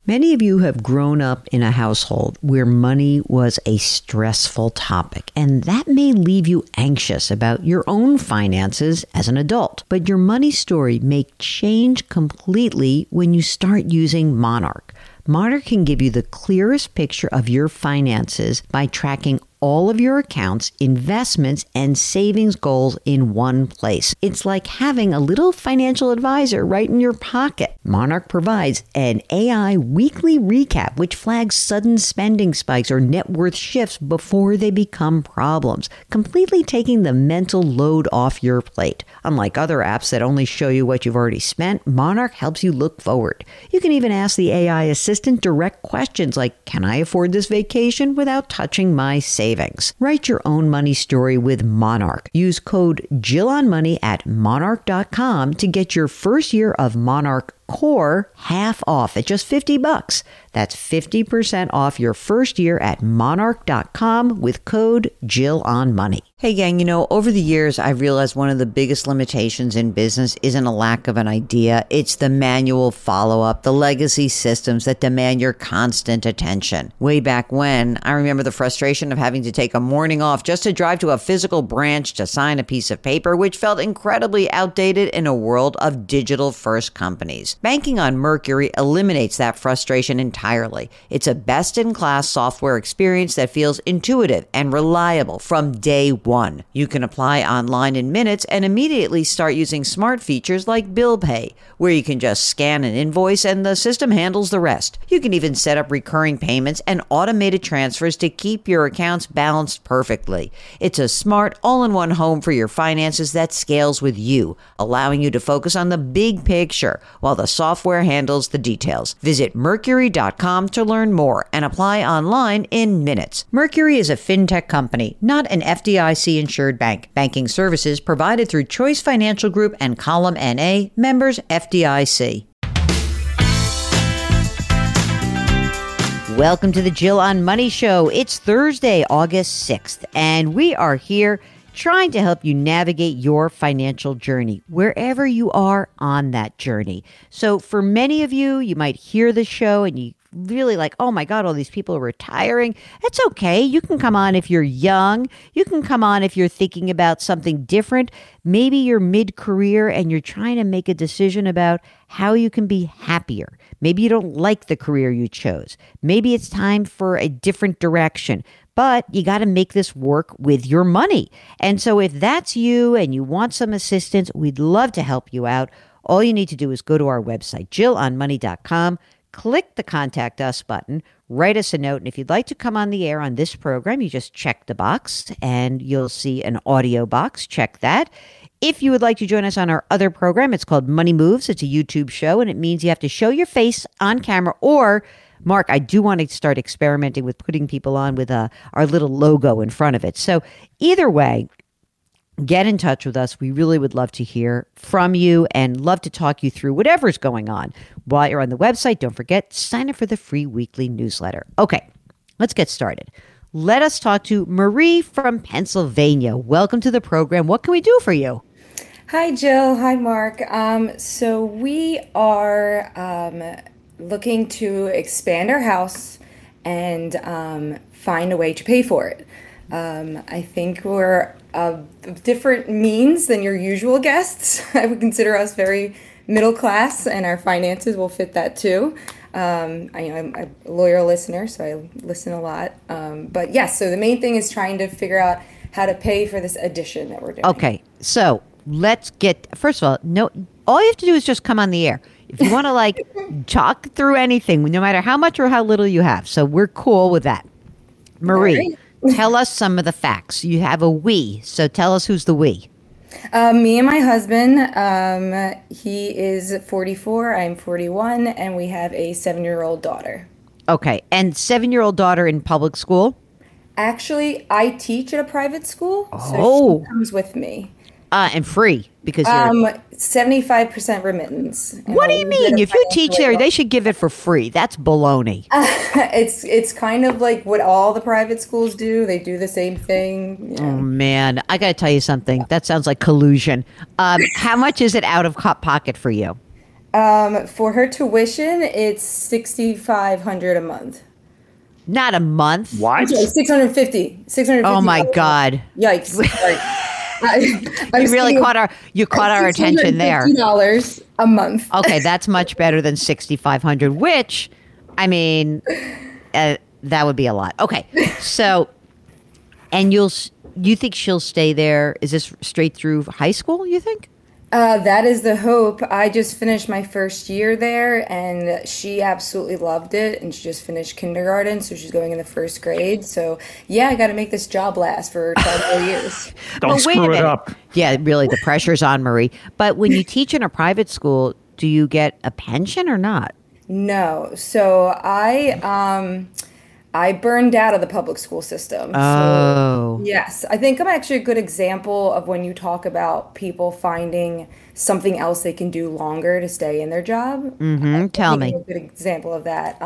Many of you have grown up in a household where money was a stressful topic, and that may leave you anxious about your own finances as an adult. But your money story may change completely when you start using Monarch. Monarch can give you the clearest picture of your finances by tracking all of your accounts, investments, and savings goals in one place. It's like having a little financial advisor right in your pocket. Monarch provides an AI weekly recap, which flags sudden spending spikes or net worth shifts before they become problems, completely taking the mental load off your plate. Unlike other apps that only show you what you've already spent, Monarch helps you look forward. You can even ask the AI assistant direct questions like, can I afford this vacation without touching my savings? Write your own money story with Monarch. Use code JillOnMoney at monarch.com to get your first year of Monarch Core half off at just $50. That's 50% off your first year at monarch.com with code JillOnMoney. Hey gang, over the years, I've realized one of the biggest limitations in business isn't a lack of an idea. It's the manual follow-up, the legacy systems that demand your constant attention. Way back when, I remember the frustration of having to take a morning off just to drive to a physical branch to sign a piece of paper, which felt incredibly outdated in a world of digital-first companies. Banking on Mercury eliminates that frustration entirely. It's a best-in-class software experience that feels intuitive and reliable from day one. You can apply online in minutes and immediately start using smart features like Bill Pay, where you can just scan an invoice and the system handles the rest. You can even set up recurring payments and automated transfers to keep your accounts balanced perfectly. It's a smart, all-in-one home for your finances that scales with you, allowing you to focus on the big picture while the software handles the details. Visit Mercury.com to learn more and apply online in minutes. Mercury is a fintech company, not an FDIC-insured bank. Banking services provided through Choice Financial Group and Column NA, members FDIC. Welcome to the Jill on Money Show. It's Thursday, August 6th, and we are here trying to help you navigate your financial journey, wherever you are on that journey. So for many of you, you might hear the show and you really like, oh my God, all these people are retiring. It's okay. You can come on if you're young. You can come on if you're thinking about something different. Maybe you're mid-career and you're trying to make a decision about how you can be happier. Maybe you don't like the career you chose. Maybe it's time for a different direction. But you got to make this work with your money. And so if that's you and you want some assistance, we'd love to help you out. All you need to do is go to our website, JillOnMoney.com, click the Contact Us button, write us a note. And if you'd like to come on the air on this program, you just check the box and you'll see an audio box. Check that. If you would like to join us on our other program, it's called Money Moves. It's a YouTube show, and it means you have to show your face on camera or Mark, I do want to start experimenting with putting people on with our little logo in front of it. So either way, get in touch with us. We really would love to hear from you and love to talk you through whatever's going on. While you're on the website, don't forget, sign up for the free weekly newsletter. Okay, let's get started. Let us talk to Marie from Pennsylvania. Welcome to the program. What can we do for you? Hi, Jill. Hi, Mark. So we are looking to expand our house and find a way to pay for it. I think we're of different means than your usual guests. I would consider us very middle class, and our finances will fit that too. I'm a loyal listener, so I listen a lot. But yes, so the main thing is trying to figure out how to pay for this addition that we're doing. Okay, so let's get, first of all, all you have to do is just come on the air. If you want to talk through anything, no matter how much or how little you have. So we're cool with that. Marie, tell us some of the facts. You have a we, so tell us who's the we. Me and my husband, he is 44, I'm 41, and we have a 7-year-old daughter. Okay, and 7-year-old daughter in public school? Actually, I teach at a private school, so she comes with me. And free because you're 75% remittance. What do you mean? If you teach there, they should give it for free. That's baloney. It's kind of like what all the private schools do. They do the same thing. Oh man, I got to tell you something. That sounds like collusion. How much is it out of pocket for you? For her tuition, it's 6,500 a month. Not a month. I'm sorry, What? 650. Oh my $650 a month. God. Yikes. Sorry. I You was really thinking caught our attention there. $650 a month. Okay, that's much better than 6,500, which, I mean, that would be a lot. Okay, so, and you think she'll stay there? Is this straight through high school, you think? That is the hope. I just finished my first year there, and she absolutely loved it. And she just finished kindergarten, so she's going in the first grade. So, yeah, I got to make this job last for 12 more years. Don't Wait a screw it minute. up. Yeah, really, the pressure's on Marie. But when you teach in a private school, do you get a pension or not? No. So I burned out of the public school system. Oh, Yes, I think I'm actually a good example of when you talk about people finding something else they can do longer to stay in their job. tell I'm me. a good example of that.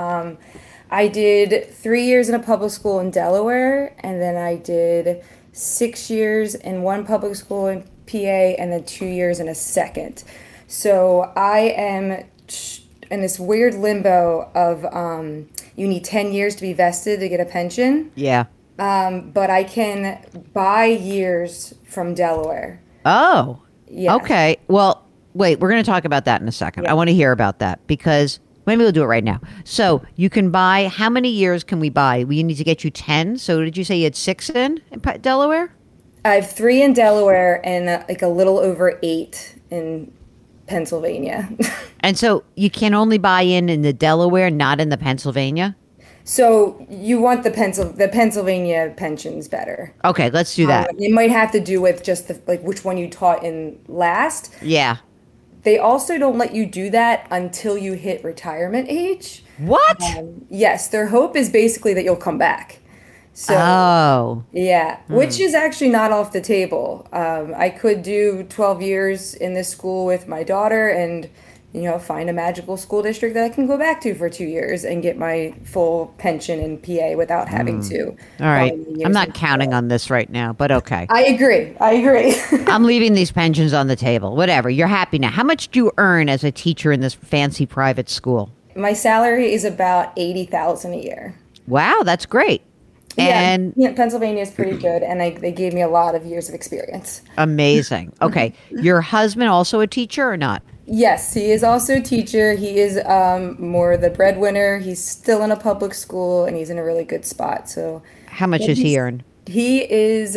I did 3 years in a public school in Delaware, and then I did 6 years in one public school in PA, and then 2 years in a second. So I am in this weird limbo of you need 10 years to be vested to get a pension, Yeah. but I can buy years from Delaware. Oh, Yeah. okay. Well, wait, we're going to talk about that in a second. I want to hear about that because maybe we'll do it right now. So you can buy, how many years can we buy? We need to get you 10. So did you say you had 6 in Delaware? I have 3 in Delaware and like a little over 8 in Pennsylvania. And so you can only buy in the Delaware, not in the Pennsylvania? So you want the Pennsylvania pensions better. Okay, let's do that. It might have to do with just like which one you taught in last. Yeah. They also don't let you do that until you hit retirement age. What? Yes, their hope is basically that you'll come back. So Oh, yeah, which is actually not off the table. I could do 12 years in this school with my daughter and, find a magical school district that I can go back to for 2 years and get my full pension in PA without having to. all right. go many I'm years not into counting it. on this right now, but okay. I agree. I agree. I'm leaving these pensions on the table. Whatever. You're happy now. How much do you earn as a teacher in this fancy private school? My salary is about 80,000 a year. Wow, that's great. And Yeah, Pennsylvania is pretty good, and they gave me a lot of years of experience. amazing. Okay. Your husband also a teacher or not? Yes, he is also a teacher. He is more the breadwinner. He's still in a public school, and he's in a really good spot. So How much does he earn? he is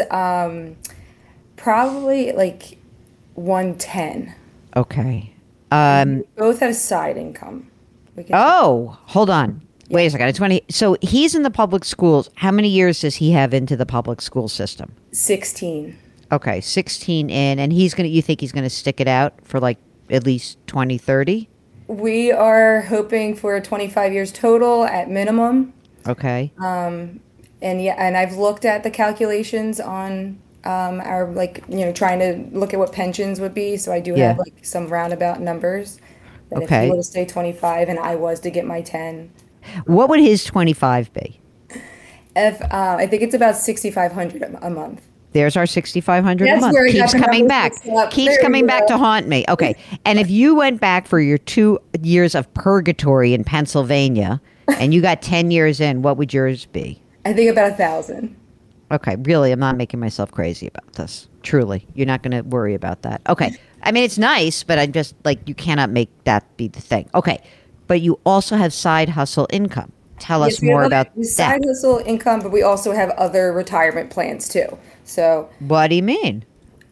probably like 110. Okay. Both have side income. We can Oh, hold on. Wait a second. It's so he's in the public schools. How many years does he have into the public school system? 16. Okay, 16 in, and you think he's gonna stick it out for like at least 20, 30? We are hoping for 25 years total at minimum. Okay. And yeah, and I've looked at the calculations on our trying to look at what pensions would be. So I do Yeah. have like some roundabout numbers that if Okay. he were to stay 25 and I was to get my 10, What would his 25 be? if I think it's about 6,500 a month. There's our 6,500 a That's month. where we got Keeps the coming numbers back. mixed up. Keeps There we coming back go. to haunt me. Okay. And if you went back for your 2 years of purgatory in Pennsylvania and you got 10 years in, what would yours be? I think about 1,000. Okay, really, I'm not making myself crazy about this. Truly, you're not going to worry about that. Okay, I mean, it's nice, but I'm just like, you cannot make that be the thing. Okay, but you also have side hustle income. Tell us Yes, we more have about other side that. hustle income, but we also have other retirement plans too. So What do you mean?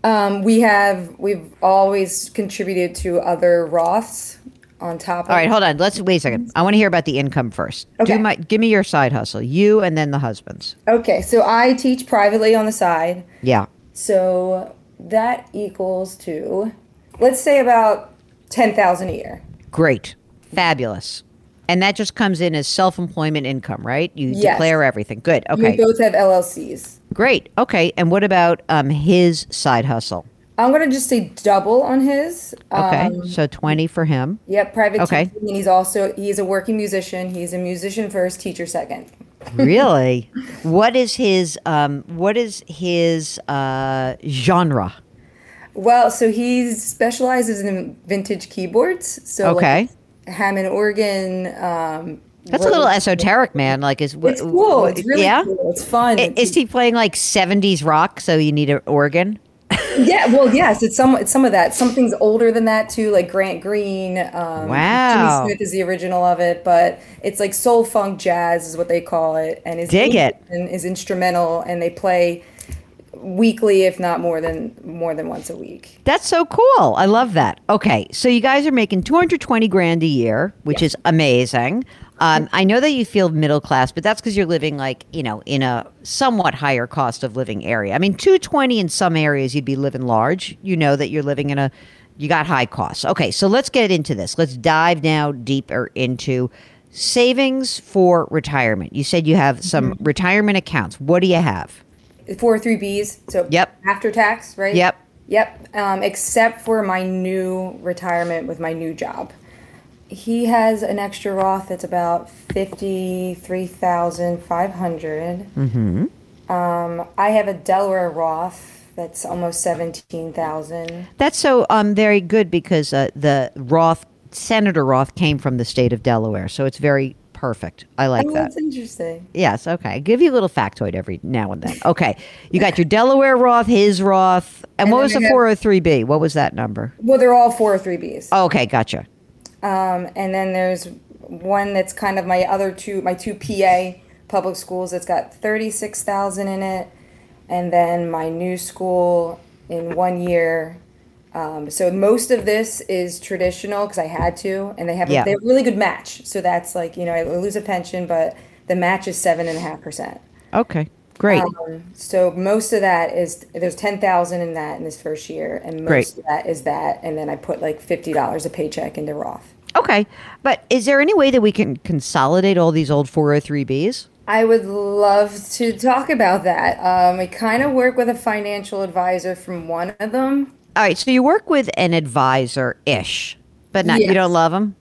we've always contributed to other Roths on top of. All right, hold on. Let's wait a second. I want to hear about the income first. Okay. Give me your side hustle. You and then the husband's. Okay, so I teach privately on the side. Yeah. So that equals to, let's say about 10,000 a year. Great. Fabulous. And that just comes in as self-employment income, right? You Yes. declare everything. Good. We Okay. both have LLCs. Great. Okay. And what about his side hustle? I'm gonna just say double on his. Okay. So 20 for him. Yep, private Okay. teaching, and he's a working musician. He's a musician first, teacher second. Really? What is his genre? Well, so he specializes in vintage keyboards. So like Okay. Hammond organ, That's a little Rhodes. esoteric, man. Like, It's cool. It's really yeah? cool. It's fun. Is he playing like 70s rock, so you need an organ? Yeah, well, yes, it's some of that. Something's older than that too, like Grant Green. Jimmy Wow. Smith is the original of it, but it's like soul funk jazz is what they call it, and his Dig main it. version is instrumental, and they play weekly, if not more than once a week. That's so cool. I love that. Okay, so you guys are making 220 grand a year, which Yes. is amazing. I know that you feel middle class, but that's because you're living like, in a somewhat higher cost of living area. I mean, 220 in some areas, you'd be living large. You know that you're living you got high costs. Okay, so let's get into this. Let's dive now deeper into savings for retirement. You said you have some retirement accounts. What do you have? 403Bs, so Yep. after tax, right? Yep. Yep. Except for my new retirement with my new job. He has an extra Roth that's about 53,500. Mm-hmm. I have a Delaware Roth that's almost 17,000. That's so very good because the Senator Roth came from the state of Delaware, so it's very perfect. I like Oh, that. that's interesting. Yes, okay. Give you a little factoid every now and then. Okay, you got your Delaware Roth, his Roth, and what then was the I have- 403B? What was that number? Well, they're all 403Bs. Oh, okay, gotcha. And then there's one that's kind of my two PA public schools that's got 36,000 in it. And then my new school in 1 year. So most of this is traditional because I had to, and Yeah. they have a really good match. So that's like, I lose a pension, but the match is 7.5%. Okay, great. So most of that there's 10,000 in that in this first year, and Great. most of that is that, and then I put like $50 a paycheck into Roth. Okay, but is there any way that we can consolidate all these old 403Bs? I would love to talk about that. I kind of work with a financial advisor from one of them. All right, so you work with an advisor-ish, but not you Yes. don't love them?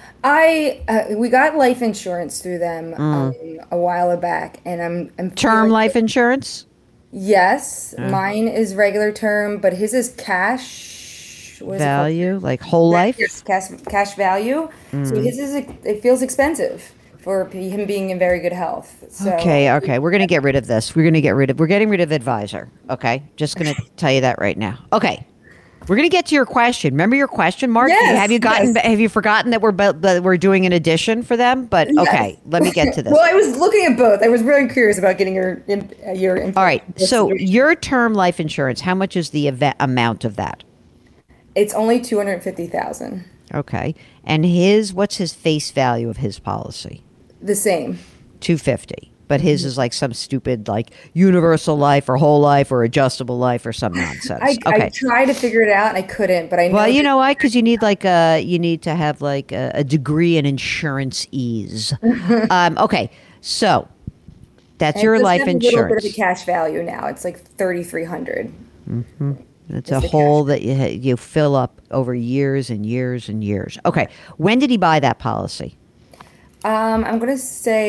We got life insurance through them a while back, and I'm Term feeling- life insurance? Yes, mine is regular term, but his is cash. What is it called? Value, like whole life? Yes, cash value. So his it feels expensive for him being in very good health. So Okay. We're going to get rid of this. We're getting rid of advisor. Okay. Just going to tell you that right now. Okay. We're going to get to your question. Remember your question, Mark? Yes, Have you forgotten that we're doing an addition for them? But okay, let me get to this. Well, I was looking at both. I was very curious about getting your information. All right. So your term life insurance, how much is the amount of that? It's only 250,000. Okay. And what's his face value of his policy? The same. 250. But his is like some stupid like universal life or whole life or adjustable life or some nonsense. I tried to figure it out and I couldn't, but I know. Well, you know why? Because you need you need to have like a degree in insurance ease. Okay, so that's your life A little bit of insurance. a cash value now. It's like 3,300. It's Just a the hole that you fill up over years and years and years. Okay, when did he buy that policy? I'm gonna say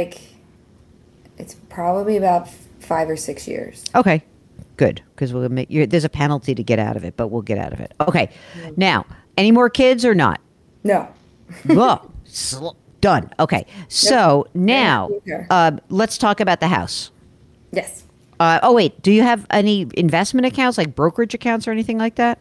it's probably about 5 or 6 years. Okay, good, because there's a penalty to get out of it, but we'll get out of it. Okay, now any more kids or not? No. Whoa, done. Okay, so now Okay. let's talk about the house. Yes. Oh wait, do you have any investment accounts, like brokerage accounts or anything like that?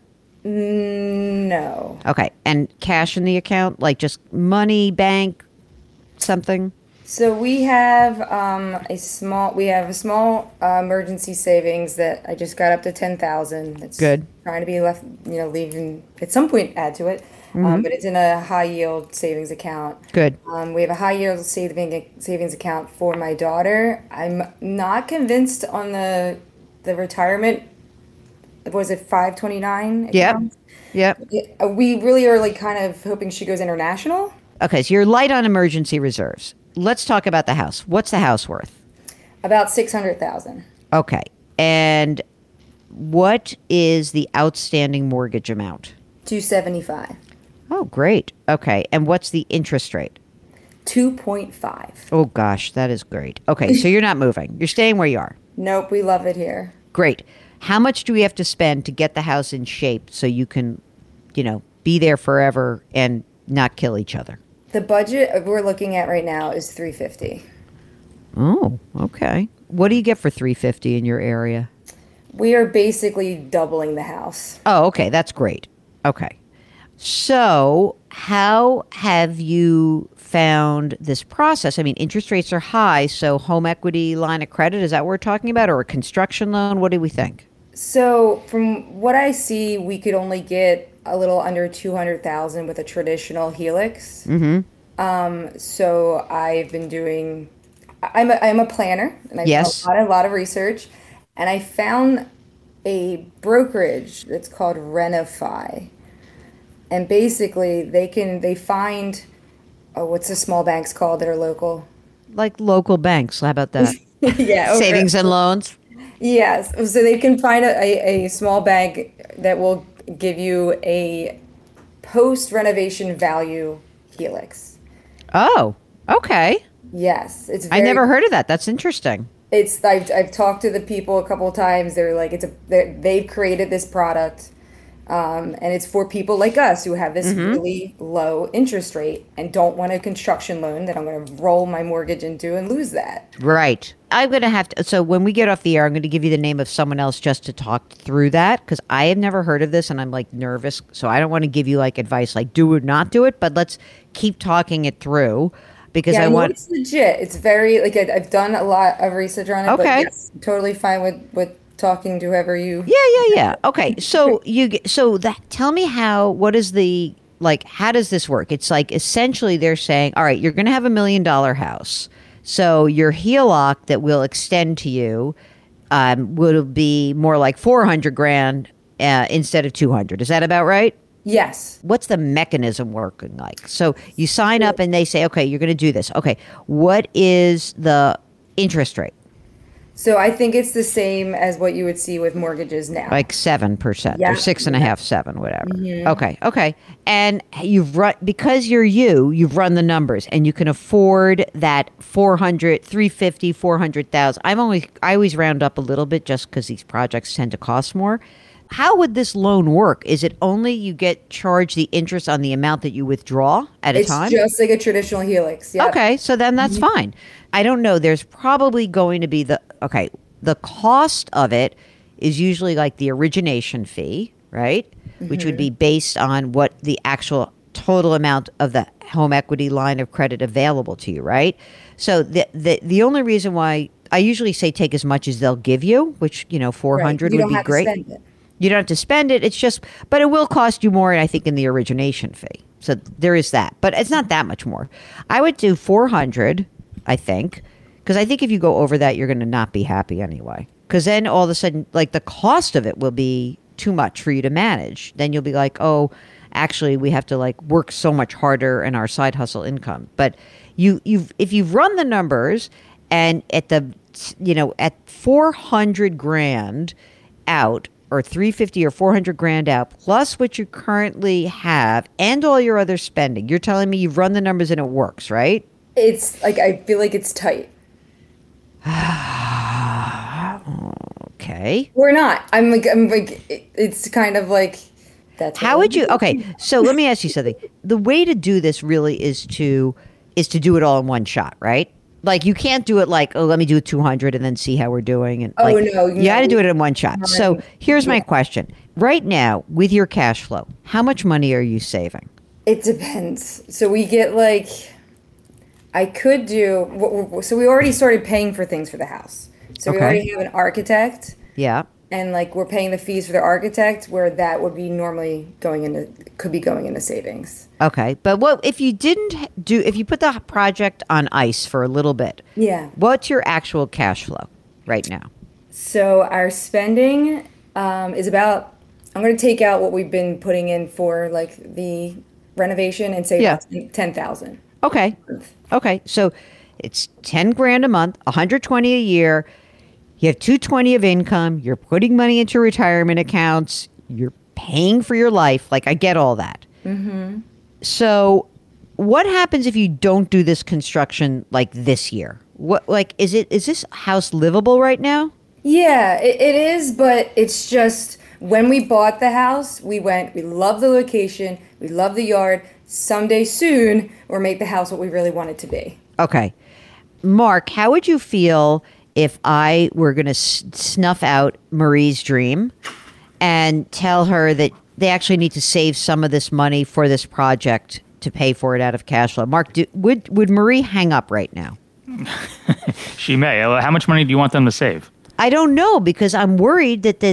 No. Okay, and cash in the account, like just money, bank, something. So we have a small emergency savings that I just got up to 10,000. That's Good. Trying to be left, leaving at some point add to it. But it's in a high yield savings account. Good. We have a high yield savings account for my daughter. I'm not convinced on the retirement. Was it 529? Yep. We really are like kind of hoping she goes international. Okay, so you're light on emergency reserves. Let's talk about the house. What's the house worth? About 600,000. Okay, and what is the outstanding mortgage amount? 275. Oh, great. Okay, and what's the interest rate? 2.5. Oh gosh, that is great. Okay, so you're not moving. You're staying where you are. Nope, we love it here. Great. How much do we have to spend to get the house in shape so you can, be there forever and not kill each other? The budget we're looking at right now is 350. Oh, okay. What do you get for 350 in your area? We are basically doubling the house. Oh, okay. That's great. Okay. So, how have you found this process? I mean, interest rates are high, so home equity line of credit, is that what we're talking about, or a construction loan? What do we think? So from what I see, we could only get a little under 200,000 with a traditional Helix. So I've been doing, I'm a planner, and I've done Yes. a lot of research, and I found a brokerage that's called Renify. And basically they find, oh, what's the small banks called that are local? Like local banks. How about that? Yeah, over. Savings and loans? Yes. So they can find a small bank that will give you a post renovation value Helix. Oh, okay. Yes, it's I very. never heard of that. That's interesting. It's I've talked to the people a couple of times. They're like they've created this product, and it's for people like us who have this really low interest rate and don't want a construction loan that I'm going to roll my mortgage into and lose that. Right. I'm going to have to. So when we get off the air, I'm going to give you the name of someone else just to talk through that, because I have never heard of this and I'm like nervous. So I don't want to give you like advice like do or not do it, but let's keep talking it through because Yeah, I I know want. it's legit. It's very like I've done a lot of research on it, but Okay. yes, totally fine with talking to whoever you. Yeah. Okay. So tell me what is the, like, how does this work? It's like essentially they're saying, all right, you're going to have $1 million house. So your HELOC that will extend to you will be more like 400 grand instead of 200. Is that about right? Yes. What's the mechanism working like? So you sign up and they say, okay, you're going to do this. Okay. What is the interest rate? So I think it's the same as what you would see with mortgages now. Like 7% Yeah. or 6.5, 7, whatever. Okay. And you've run the numbers and you can afford that 400, 350, 400,000. I always round up a little bit just because these projects tend to cost more. How would this loan work? Is it only you get charged the interest on the amount that you withdraw at a It's time? just like a traditional Helix. Yep. Okay, so then that's fine. I don't know. There's probably going to be the cost of it is usually like the origination fee, right? Which would be based on what the actual total amount of the home equity line of credit available to you, right? So the only reason why I usually say take as much as they'll give you, which, Right. 400 You would don't be have to great. spend it. You don't have to spend it. It's just, but it will cost you more, I think, in the origination fee. So there is that, but it's not that much more. I would do 400, I think, because I think if you go over that, you're going to not be happy anyway. Because then all of a sudden, like the cost of it will be too much for you to manage. Then you'll be like, oh, actually, we have to like work so much harder in our side hustle income. But if you've run the numbers and at 400 grand out, or 350 or 400 grand out, plus what you currently have and all your other spending. You're telling me you've run the numbers and it works, right? It's like I feel like it's tight. Okay. We're not. It's kind of like that's How would you? Okay, so let me ask you something. The way to do this really is to do it all in one shot, right? Like you can't do it like, oh, let me do 200 and then see how we're doing. And Oh, like, no, you got to no. do it in one shot. So here's my question: right now, with your cash flow, how much money are you saving? It depends. So we get like, I could do, so we already started paying for things for the house. So we Okay. already have an architect, Yeah. and like we're paying the fees for the architect, where that would be normally could be going into savings. Okay, but what if you if you put the project on ice for a little bit? Yeah. What's your actual cash flow right now? So our spending is about, I'm going to take out what we've been putting in for like the renovation and say Yeah. 10,000. Okay. Okay, so it's 10 grand a month, 120 a year. You have 220 of income. You're putting money into retirement accounts. You're paying for your life. Like I get all that. So, what happens if you don't do this construction like this year? What is this house livable right now? Yeah, it is, but it's just when we bought the house, we love the location, we love the yard. Someday soon, we'll make the house what we really want it to be. Okay. Mark, how would you feel if I were going to snuff out Marie's dream and tell her that they actually need to save some of this money for this project to pay for it out of cash flow? Mark, would Marie hang up right now? She may. How much money do you want them to save? I don't know, because I'm worried that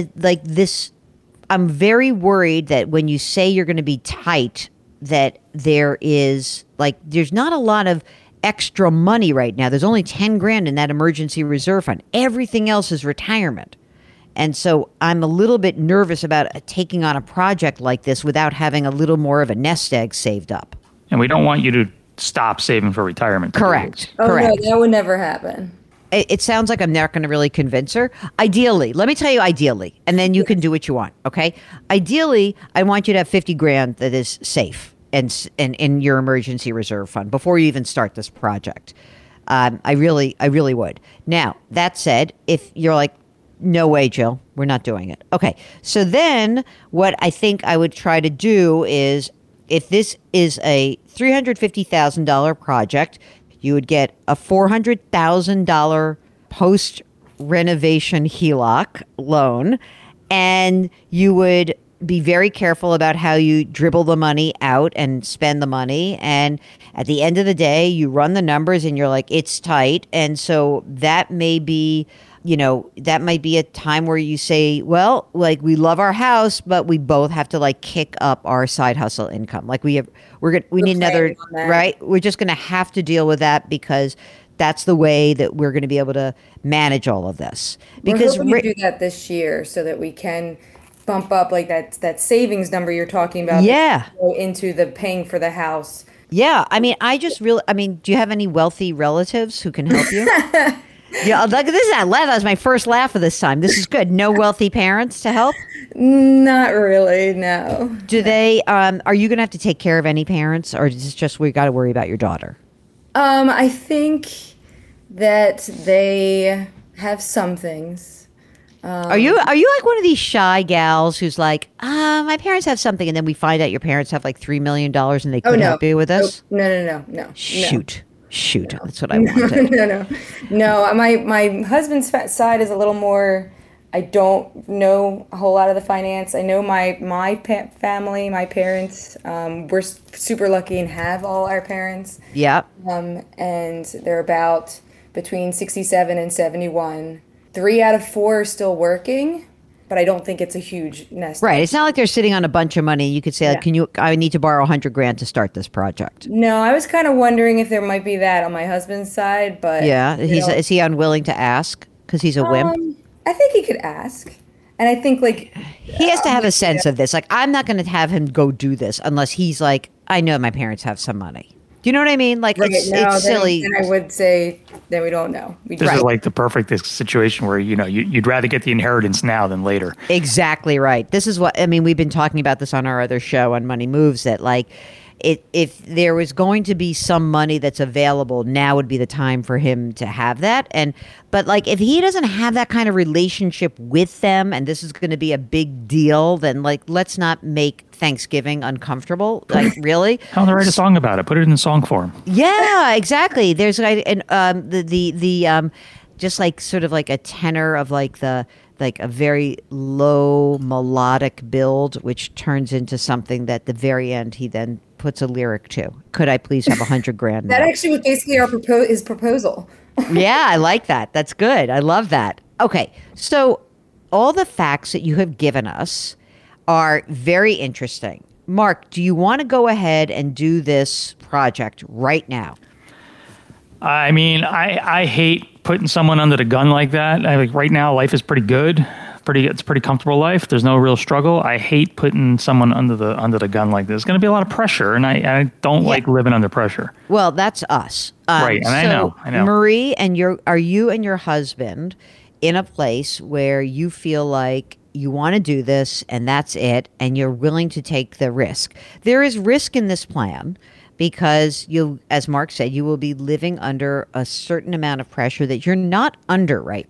I'm very worried that when you say you're going to be tight, that there's not a lot of extra money right now. There's only 10 grand in that emergency reserve fund. Everything else is retirement. And so I'm a little bit nervous about taking on a project like this without having a little more of a nest egg saved up. And we don't want you to stop saving for retirement. Correct. Oh Correct. no, that would never happen. It sounds like I'm not going to really convince her. Ideally, let me tell you ideally, and then you can do what you want, okay? Ideally, I want you to have 50 grand that is safe and in your emergency reserve fund before you even start this project. I really would. Now, that said, if you're like, no way, Jill, we're not doing it. Okay, so then what I think I would try to do is, if this is a $350,000 project, you would get a $400,000 post-renovation HELOC loan, and you would be very careful about how you dribble the money out and spend the money. And at the end of the day, you run the numbers and you're like, it's tight. And so that may be, that might be a time where you say, well, like, we love our house, but we both have to like kick up our side hustle income. Like we need another, right? We're just going to have to deal with that, because that's the way that we're going to be able to manage all of this. Because we're hoping to do that this year so that we can bump up like that savings number you're talking about. Yeah. Go into the paying for the house. Yeah. I mean, do you have any wealthy relatives who can help you? Yeah, look, this is that laugh. That was my first laugh of this time. This is good. No wealthy parents to help? Not really, no. Do they, are you going to have to take care of any parents, or is it just we got to worry about your daughter? I think that they have some things. Are you like one of these shy gals who's like, my parents have something, and then we find out your parents have like $3 million and they couldn't help you with this? No. Shoot, that's what I wanted. No. My husband's side is a little more. I don't know a whole lot of the finance. I know my family, my parents. We're super lucky and have all our parents. Yeah. And they're about between 67 and 71. 3 out of 4 are still working, but I don't think it's a huge nest. Right. It's not like they're sitting on a bunch of money. You could say, like, I need to borrow 100 grand to start this project. No, I was kind of wondering if there might be that on my husband's side, but yeah, is he unwilling to ask because he's a wimp? I think he could ask. And I think like he has to have a sense of this. Like, I'm not going to have him go do this unless he's like, I know my parents have some money. Do you know what I mean? Like, it's silly. And I would say that we don't know. This is like the perfect situation where, you'd rather get the inheritance now than later. Exactly right. This is what, I mean, we've been talking about this on our other show on Money Moves, that like, if there was going to be some money that's available, now would be the time for him to have that. But like, if he doesn't have that kind of relationship with them, and this is going to be a big deal, then like, let's not make Thanksgiving uncomfortable. Like, really? Tell him to write a song about it. Put it in song form. Yeah, exactly. There's just like sort of like a tenor of like a very low melodic build, which turns into something that at the very end he then puts a lyric to. Could I please have 100 grand? That actually was basically his proposal. Yeah, I like that. That's good. I love that. Okay, so all the facts that you have given us are very interesting. Mark, do you want to go ahead and do this project right now? I mean, I hate putting someone under the gun like that. Right now, life is pretty good. It's a pretty comfortable life. There's no real struggle. I hate putting someone under the gun like this. There's going to be a lot of pressure, and I don't like living under pressure. Well, that's us. Right, and so I know. Marie, are you and your husband in a place where you feel like you want to do this and that's it, and you're willing to take the risk? There is risk in this plan, because as Mark said, you will be living under a certain amount of pressure that you're not under right now,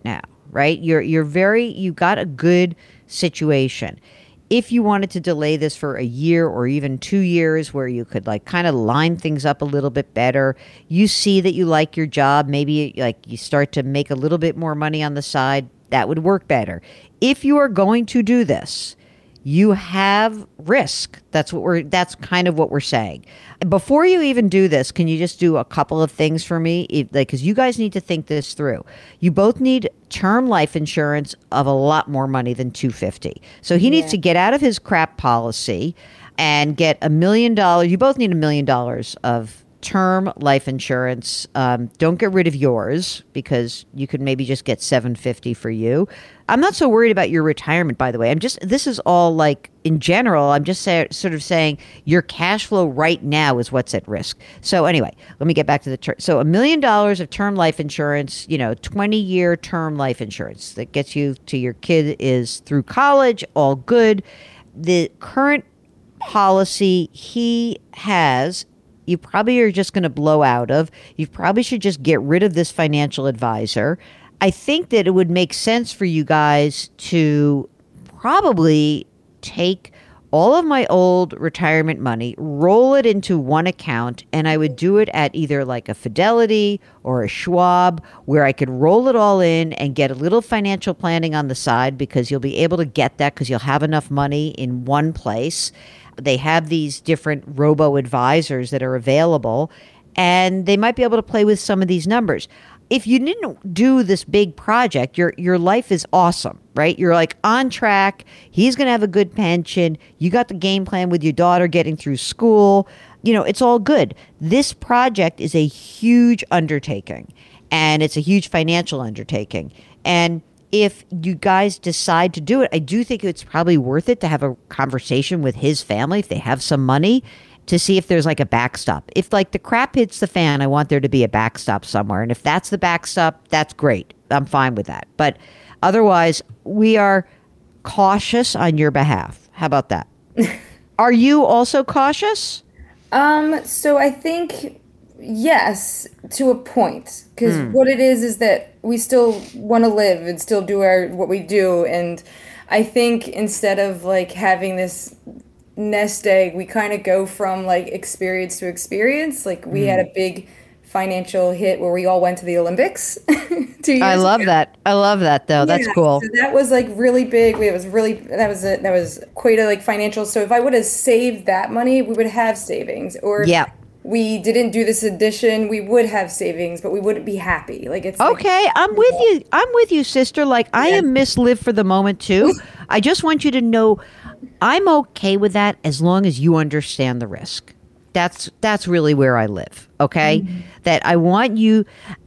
right? You got a good situation. If you wanted to delay this for a year or even 2 years where you could like kind of line things up a little bit better, you see that you like your job, maybe like you start to make a little bit more money on the side, that would work better. If you are going to do this, you have risk. That's kind of what we're saying. Before you even do this, can you just do a couple of things for me? Because you guys need to think this through. You both need term life insurance of a lot more money than $250. So he needs to get out of his crap policy and get $1 million. You both need $1 million of term life insurance. Don't get rid of yours because you could maybe just get $750 for you. I'm not so worried about your retirement, by the way. This is all like in general. I'm just sort of saying your cash flow right now is what's at risk. So anyway, let me get back to the term. So $1 million of term life insurance, 20-year term life insurance that gets you to your kid is through college, all good. The current policy he has, you probably are just going to blow out of. You probably should just get rid of this financial advisor. I think that it would make sense for you guys to probably take all of my old retirement money, roll it into one account, and I would do it at either like a Fidelity or a Schwab where I could roll it all in and get a little financial planning on the side because you'll be able to get that because you'll have enough money in one place. They have these different robo-advisors that are available, and they might be able to play with some of these numbers. If you didn't do this big project, your life is awesome, right? You're like on track. He's going to have a good pension. You got the game plan with your daughter getting through school. It's all good. This project is a huge undertaking, and it's a huge financial undertaking. And if you guys decide to do it, I do think it's probably worth it to have a conversation with his family if they have some money to see if there's like a backstop. If like the crap hits the fan, I want there to be a backstop somewhere. And if that's the backstop, that's great. I'm fine with that. But otherwise, we are cautious on your behalf. How about that? Are you also cautious? So I think yes, to a point, because what it is that we still want to live and still do what we do. And I think instead of like having this nest egg, we kind of go from like experience to experience. Like we had a big financial hit where we all went to the Olympics 2 years I love ago. that. I love that though. That's cool. So that was like really big. That was quite a like financial. So if I would have saved that money, we would have savings. Or if we didn't do this addition, we would have savings, but we wouldn't be happy. Like it's okay. Like, I'm with you. I'm with you, sister. Like I am Miss Live for the moment too. I just want you to know I'm okay with that as long as you understand the risk. That's really where I live. Okay. That I want you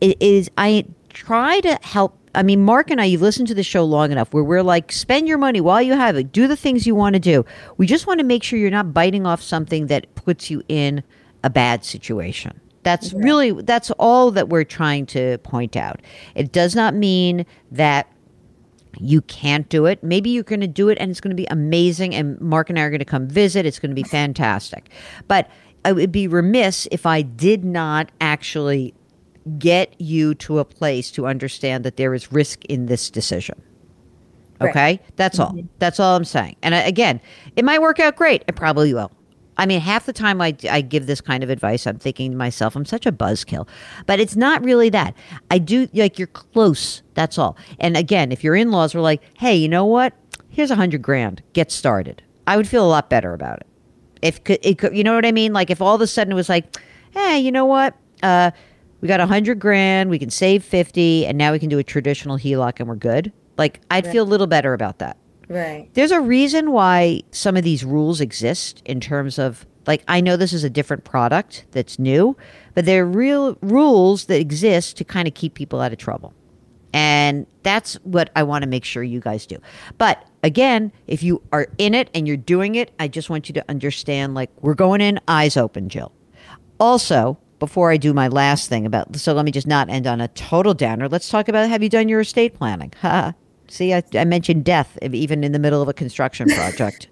I try to help. I mean, Mark and I, you've listened to the show long enough where we're like, spend your money while you have it. Do the things you want to do. We just want to make sure you're not biting off something that puts you in a bad situation. That's all that we're trying to point out. It does not mean that you can't do it. Maybe you're going to do it and it's going to be amazing. And Mark and I are going to come visit. It's going to be fantastic. But I would be remiss if I did not actually get you to a place to understand that there is risk in this decision. Okay? Right. That's all. That's all I'm saying. And again, it might work out great. It probably will. I mean, half the time I give this kind of advice, I'm thinking to myself, I'm such a buzzkill. But it's not really that. I do, like, you're close. That's all. And again, if your in-laws were like, hey, you know what? Here's $100,000. Get started. I would feel a lot better about it. If it could, you know what I mean? Like if all of a sudden it was like, hey, you know what? We got $100,000. We can save 50, and now we can do a traditional HELOC, and we're good. Like I'd feel a little better about that. Right. There's a reason why some of these rules exist in terms of, like, I know this is a different product that's new, but they're real rules that exist to kind of keep people out of trouble. And that's what I want to make sure you guys do. But again, if you are in it and you're doing it, I just want you to understand, like, we're going in eyes open, Jill. Also, before I do my last thing so let me just not end on a total downer. Let's talk about, have you done your estate planning? See, I mentioned death even in the middle of a construction project.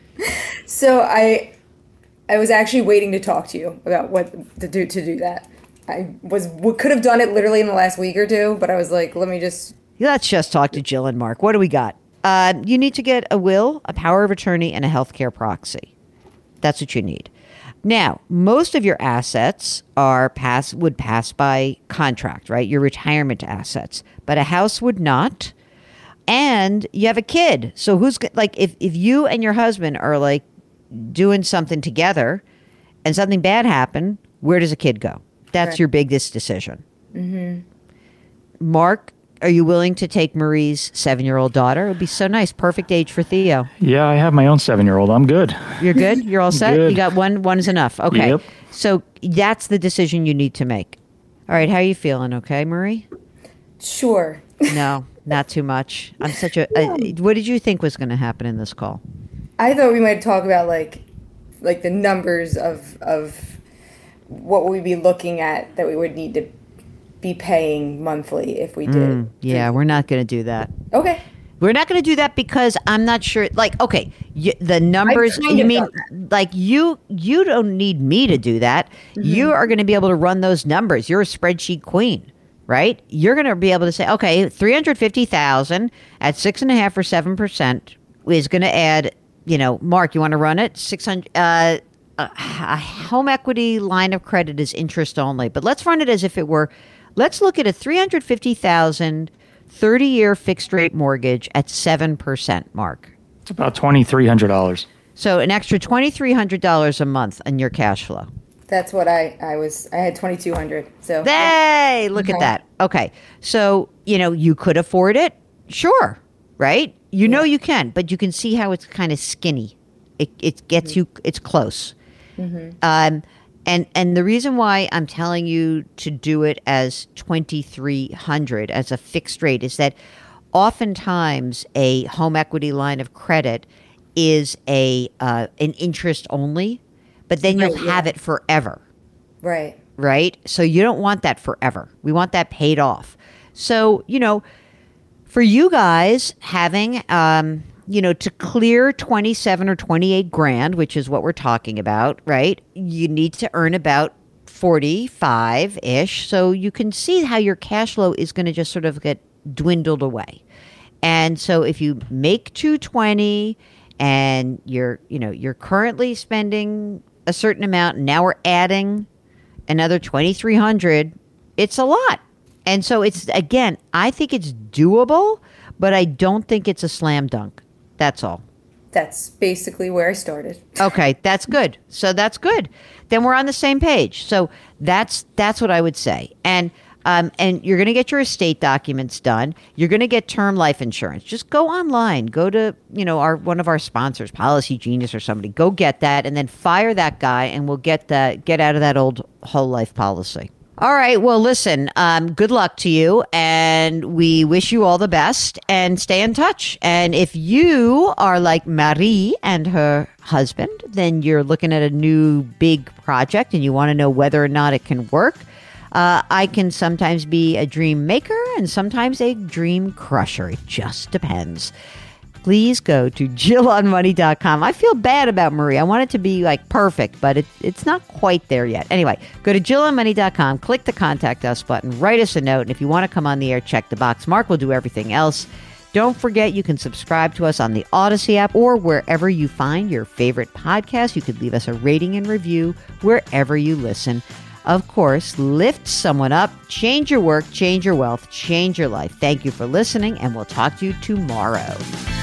So I was actually waiting to talk to you about what to do that. I could have done it literally in the last week or two, but I was like, let me just Let's just talk to Jill and Mark. What do we got? You need to get a will, a power of attorney, and a healthcare proxy. That's what you need. Now, most of your assets would pass by contract, right? Your retirement assets, but a house would not. And you have a kid, so if you and your husband are like doing something together, and something bad happened, where does a kid go? That's your biggest decision. Mm-hmm. Mark, are you willing to take Marie's 7-year-old daughter? It would be so nice. Perfect age for Theo. Yeah, I have my own 7-year-old. I'm good. You're good? You're all set? Good. You got one? One is enough. Okay. Yep. So that's the decision you need to make. All right. How are you feeling? Okay, Marie? Sure. No, not too much. I'm such a... what did you think was going to happen in this call? I thought we might talk about like the numbers of what we'd be looking at that we would need to be paying monthly if we did. Yeah, we're not going to do that. Okay. We're not going to do that because I'm not sure. Like, okay, the numbers. You mean like you don't need me to do that. Mm-hmm. You are going to be able to run those numbers. You're a spreadsheet queen, right? You're going to be able to say, okay, 350,000 at 6.5 or 7% is going to add. Mark, you want to run it? 600. A home equity line of credit is interest only, but let's run it as if it were. Let's look at a 350,000 30-year fixed rate mortgage at 7%, Mark. It's about $2,300. So an extra $2,300 a month on your cash flow. That's what I had 2,200. So hey, look at that. Okay. So, you could afford it. Sure. Right? You can, but you can see how it's kind of skinny. It gets you, it's close. Mm-hmm. And the reason why I'm telling you to do it as 2,300 as a fixed rate is that oftentimes a home equity line of credit is an interest only, but then you'll have it forever. Right. Right? So you don't want that forever. We want that paid off. So, for you guys having to clear 27 or 28 grand, which is what we're talking about, right? You need to earn about 45-ish. So you can see how your cash flow is going to just sort of get dwindled away. And so if you make 220 and you're currently spending a certain amount, and now we're adding another 2,300, it's a lot. And so I think it's doable, but I don't think it's a slam dunk. That's all. That's basically where I started. Okay, that's good. So that's good. Then we're on the same page. So that's what I would say. And you're going to get your estate documents done. You're going to get term life insurance. Just go online. Go to one of our sponsors, Policy Genius or somebody. Go get that, and then fire that guy, and we'll get out of that old whole life policy. All right. Well, listen, good luck to you, and we wish you all the best, and stay in touch. And if you are like Marie and her husband, then you're looking at a new big project and you want to know whether or not it can work. I can sometimes be a dream maker and sometimes a dream crusher. It just depends. Please go to JillOnMoney.com. I feel bad about Marie. I want it to be like perfect, but it's not quite there yet. Anyway, go to JillOnMoney.com, click the Contact Us button, write us a note, and if you want to come on the air, check the box. Mark will do everything else. Don't forget, you can subscribe to us on the Odyssey app or wherever you find your favorite podcast. You could leave us a rating and review wherever you listen. Of course, lift someone up, change your work, change your wealth, change your life. Thank you for listening, and we'll talk to you tomorrow.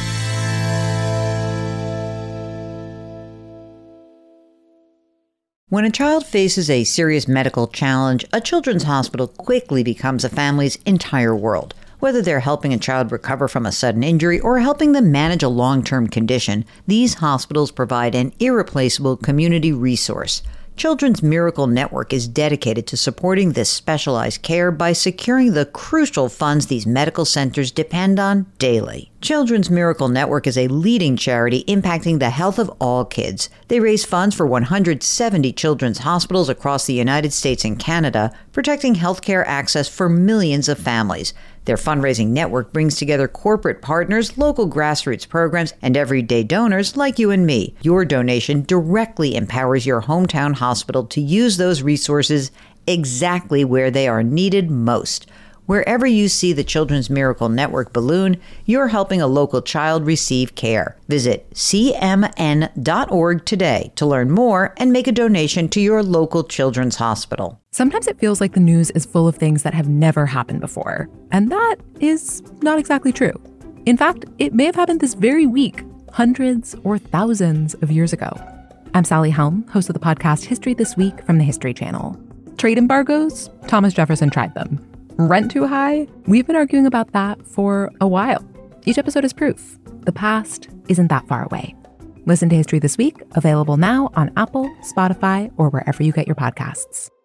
When a child faces a serious medical challenge, a children's hospital quickly becomes a family's entire world. Whether they're helping a child recover from a sudden injury or helping them manage a long-term condition, these hospitals provide an irreplaceable community resource. Children's Miracle Network is dedicated to supporting this specialized care by securing the crucial funds these medical centers depend on daily. Children's Miracle Network is a leading charity impacting the health of all kids. They raise funds for 170 children's hospitals across the United States and Canada, protecting healthcare access for millions of families. Their fundraising network brings together corporate partners, local grassroots programs, and everyday donors like you and me. Your donation directly empowers your hometown hospital to use those resources exactly where they are needed most. Wherever you see the Children's Miracle Network balloon, you're helping a local child receive care. Visit cmn.org today to learn more and make a donation to your local children's hospital. Sometimes it feels like the news is full of things that have never happened before, and that is not exactly true. In fact, it may have happened this very week, hundreds or thousands of years ago. I'm Sally Helm, host of the podcast History This Week from the History Channel. Trade embargoes? Thomas Jefferson tried them. Rent too high? We've been arguing about that for a while. Each episode is proof. The past isn't that far away. Listen to History This Week, available now on Apple, Spotify, or wherever you get your podcasts.